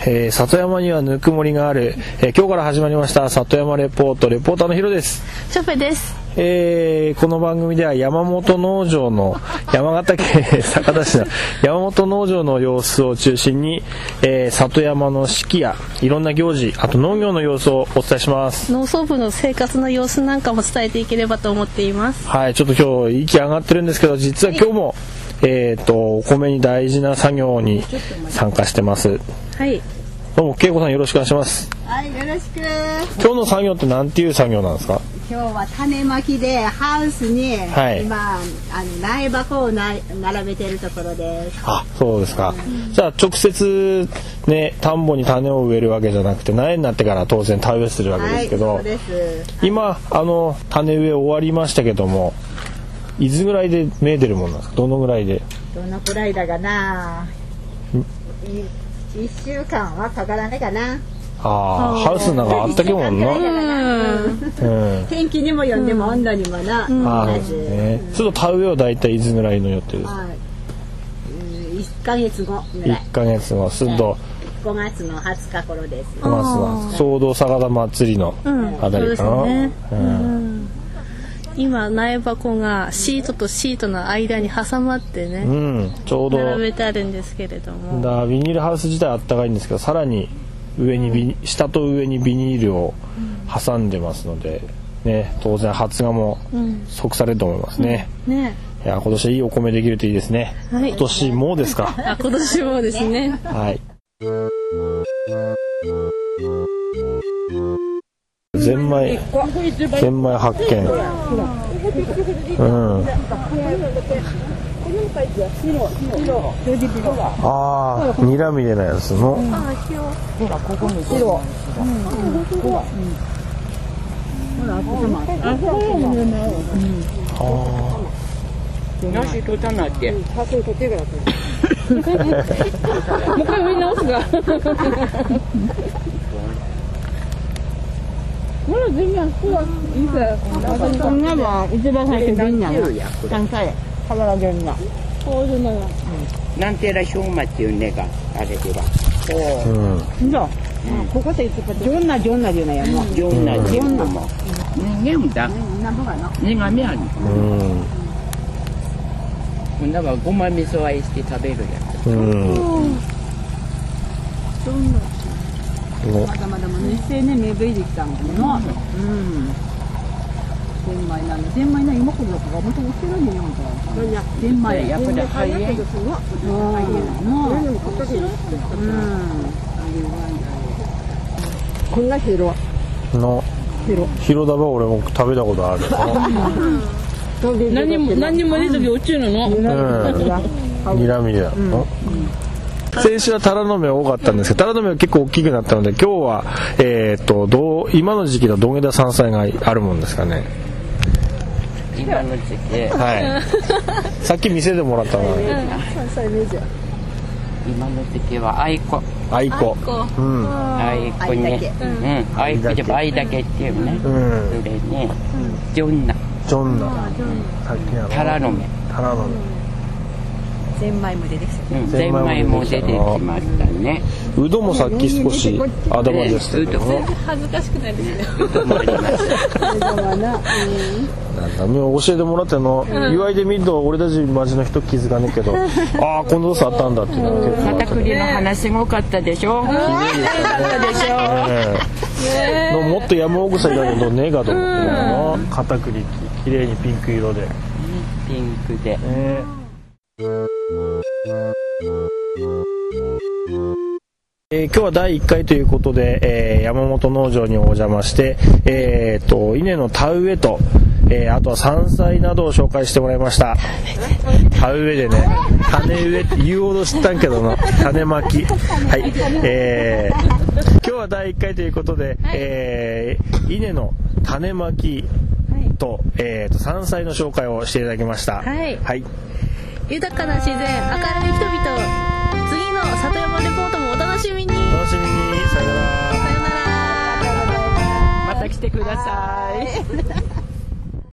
里山にはぬくもりがある、今日から始まりました里山レポート、レポーターのヒロです。 ショペです。 この番組では山本農場の山形県酒田市の山本農場の様子を中心に、里山の四季やいろんな行事、あと農業の様子をお伝えします。 農村部の生活の様子なんかも伝えていければと思っています。 はい、ちょっと今日息上がってるんですけど、実は今日も、お米に大事な作業に参加してます。 はい。 どうも恵子さんよろしくお願いします。 はい、よろしく。 今日の作業って何ていう作業なんですか？ 今日は種まきでハウスに、 はい、 今苗箱を並べてるところです。 あ、そうですか。じゃあ直接ね、田んぼに種を植えるわけじゃなくて苗になってから当然田植えするわけですけど、 はい、そうです。 今種植え終わりましたけども、いつぐらいで芽出るもんなんですか？どのぐらいで？ どのくらいだかな。1週間はかからないかな。 ハウスの中あったけもんな。 天気にもよんでも温度にもな。 ちょっと田植えはだいたいいつぐらいの予定ですか ？1ヶ月後ぐらい。 1ヶ月後、すると 5月の20日頃です。 5月の総道坂田祭りのあたりかな。 今苗箱がシートとシートの間に挟まってね、 ちょうど並べてあるんですけれども、 ビニールハウス自体あったかいんですけど、さらに上に下と上にビニールを挟んでますので、ね、当然発芽も即されると思いますね。いや、今年はいいお米できるといいですね。はい、今年もですか？ 今年もですね。 はい。ゼンマイ発見。ニラみたいなやつの。 なし取ったなって。もう一回見直すが。 なんてらしょうまっていうねがあれでは。 ここでジョンナじゃないやも。 ジョンナも。ねんだ。ねがみある。こんなはごま味噌あえして食べるやつ。 まだまだね、生ね、芽吹いてきたんだけど。ゼンマイなの、ゼンマイな今こそがもともとしてるんだよ。ゼンマイやっぱり早い。こんな広だば俺も食べたことある。 何にも入れとき落ちるの。 ニラみたいなの。先週はタラの芽多かったんですけど、タラの芽は結構大きくなったので、今日は今の時期のどんげだ山菜があるもんですかね。 今の時期。 はい。さっき店でもらったの。 山菜メジャー。 今の時期はアイコ。 アイコね。アイコでアイだけっていうね。それね。ジョンナ。タラの芽。 ゼンマイも出てきた。 ゼンマイも出てきましたね。 うどもさっき少し頭でしたけどね。 恥ずかしくないですね。 なんか教えてもらっての、祝いで見ると俺たち町の人気づかねえけど、こんなことあったんだっていうのは結構。 片栗の花すごかったでしょ。綺麗でしたでしょ。もっと山奥さいだけどねえかと思ってな。片栗綺麗にピンク色で。 ピンクで。 今日は第1回ということで、山本農場にお邪魔して、稲の田植えと、あとは山菜などを紹介してもらいました。田植えでね、種植えって言うほど知ったんけどな、種まき。はい。今日は第1回ということで、稲の種まきと、山菜の紹介をしていただきました。 はい。豊かな自然、明るい人々、次の里山レポートもお楽しみに。 さよなら。 さよなら。 また来てください。